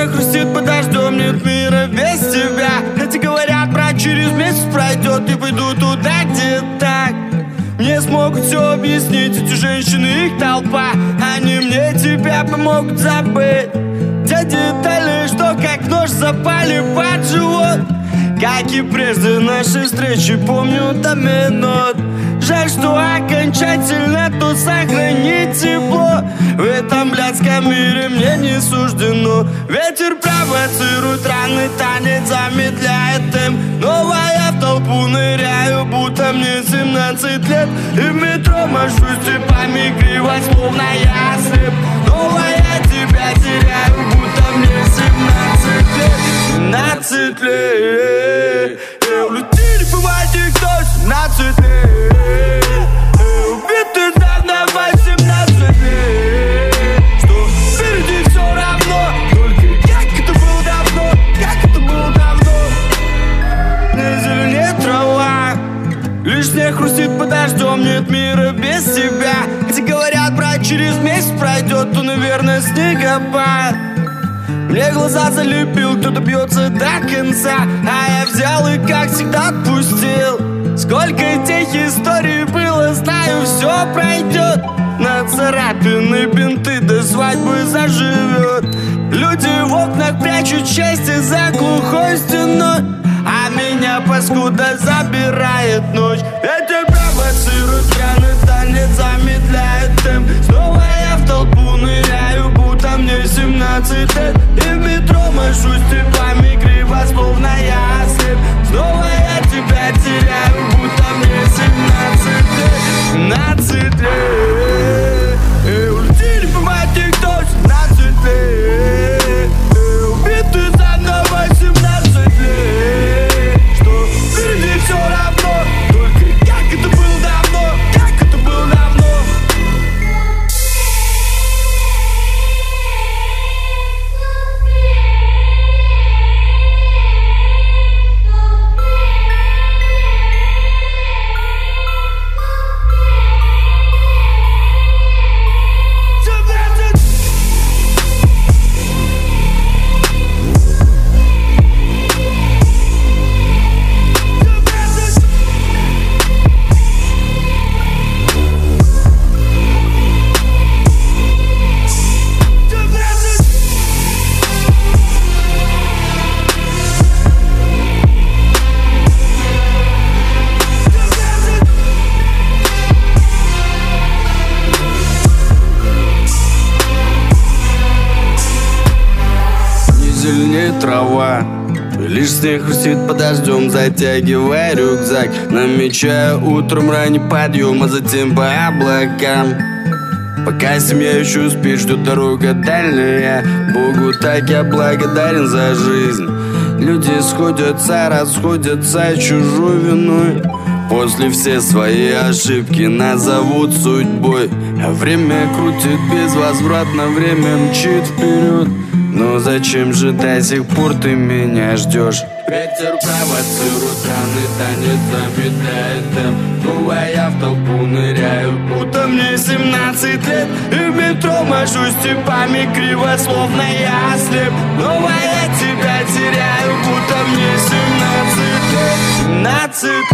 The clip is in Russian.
снег хрустит под дождем, нет мира без тебя. Эти говорят, брат, через месяц пройдет, и пойду туда, где так. Мне смогут все объяснить, эти женщины, их толпа. Они мне тебя помогут забыть. Те детали, что как нож запали под живот. Как и прежде нашей встречи, помню до минут. Жаль, что окончательно тут сохранить тепло. В этом блядском мире мне не суждено. Ветер провоцирует, ранный танец замедляет темп. Новая в толпу ныряю, будто мне 17 лет. И в метро машу степами криво, словно я слеп. Новая тебя теряю, будто мне 17 лет. 17 лет. Улетели по воде, кто 17 лет. Убитый давно 18 лет. Что впереди все равно, только как это было давно, как это было давно. Не зеленеет трава, лишь снег хрустит под дождем, нет мира без тебя. Где говорят, брат, через месяц пройдет, то, наверное, снегопад. Мне глаза залепил, кто-то бьется до конца, а я взял и, как всегда, отпустил. Сколько тех историй было, знаю, все пройдет. На царапины бинты до свадьбы заживет. Люди в окнах прячут счастье за глухой стеной, а меня, паскуда, забирает ночь. Ветер провоцирует, пьяный танец замедляет темп. Снова я в толпу ныряю, будто мне 17 лет. И в метро машу степами криво, словно я слеп. Снова я тебя теряю, будто мне 17 лет. 17 лет. И улетели по воде, кто 17 лет. И убитый за мной 18 лет. Что впереди все равно, только как это было давно, как это было давно. Зеленеет трава, лишь снег хрустит под дождем, затягивая рюкзак. Намечаю утром ранний подъем, а затем по облакам. Пока семья еще спит, ждет дорога дальняя. Богу так я благодарен за жизнь. Люди сходятся, расходятся чужой виной. После все свои ошибки назовут судьбой. А время крутит безвозвратно, время мчит вперед. Но зачем же до сих пор ты меня ждешь? Ветер провоцирует, раны танец замедляет темп. Снова я в толпу ныряю, будто мне 17 лет. И в метро машу степами криво, словно я слеп. Снова я тебя теряю, будто мне 17 лет. 17